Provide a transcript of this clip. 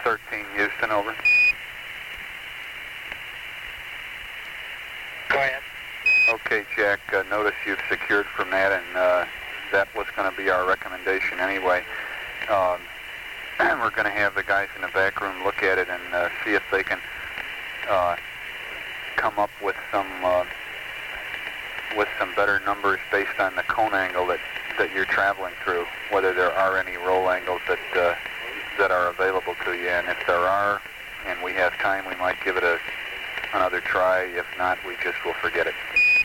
13 Houston, over. Go ahead. Okay, Jack, notice you've secured from that, and that was going to be our recommendation anyway. We're going to have the guys in the back room look at it and see if they can come up with some better numbers based on the cone angle that you're traveling through, whether there are any roll angles that are available to you. And if there are, and we have time, we might give it another try. If not, we just will forget it.